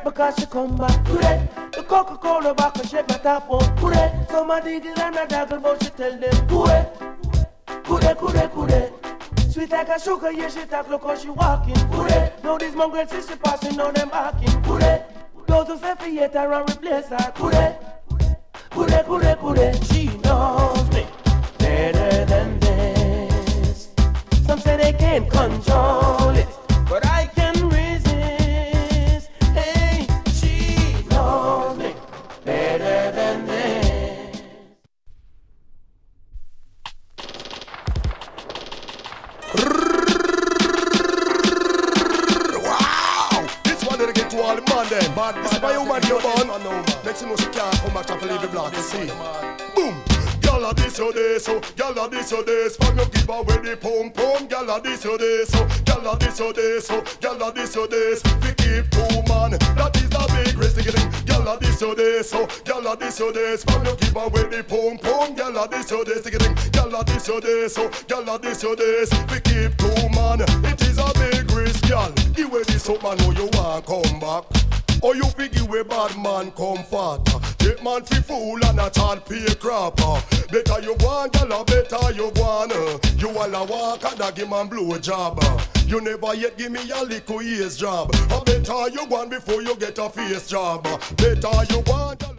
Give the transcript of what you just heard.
because she come back. Today, the Coca-Cola back and shake my top on. Today, so my diggle and my daggle, but she tell them, Kude. Sweet like a sugar, yeah, she talk, look how she walking. Kude, now these mongrels see she passing, now them barking. Kude, those who say theater and replace her. Kude. She knows me better than this. Some say they can't control it, but I can resist. Hey, she knows me better than this. Wow! This one dedicated to all the man then. This is my woman, your man. Next you know she can't come back to leave the block, you see. Boom! Gyal a this your day, so gyal a this your day. From you give away the pom pom, gyal a this your day, so gyal a this your day, so gyal a this your day. We keep two man, that is the big risk. Gyal a this your day, so gyal a this your day. From you give away the pom pom, gyal a this your day. Gyal a this your day, so gyal a this your day. We keep two man, it is a big risk, gyal. Give away this up, man, know you want come back. Or you figure where bad man come fat. Take man fi fool and a child pay crapper. Better you want, gyal, better you want. You all a walk and a give man blow job. You never yet give me a little ears job. Better you want before you get a face job. Better you want, gyal.